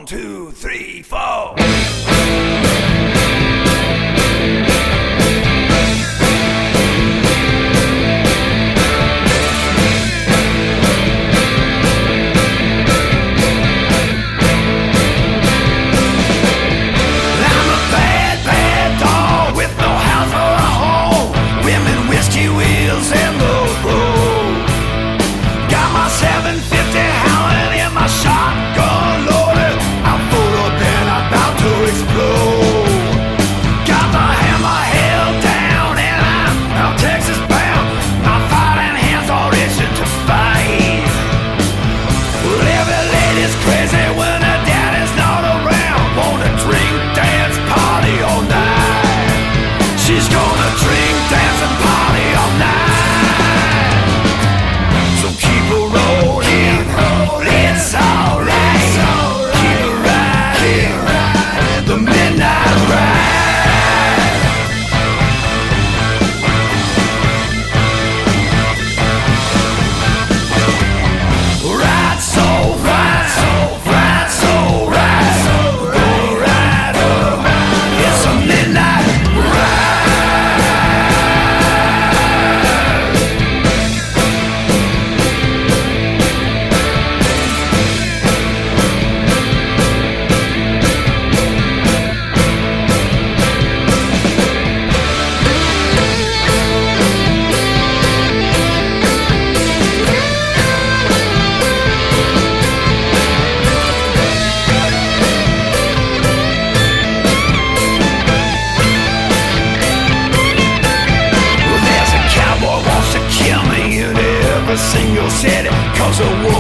1, 2, 3, 4. And the road. Got my 750 howling in my shotgun loaded. I'm full up and about to explode. Got the hammer held down and I'm Texas bound. My fighting hands are itching to fight. Well, every lady's crazy when her daddy's not around. Wanna drink, dance, party all night. She's gonna drink, dance, and party all night. It's alright. Keep it right. The midnight ride. Ride so right, ride so right. Go right up. It's a midnight ride. Single city, cause the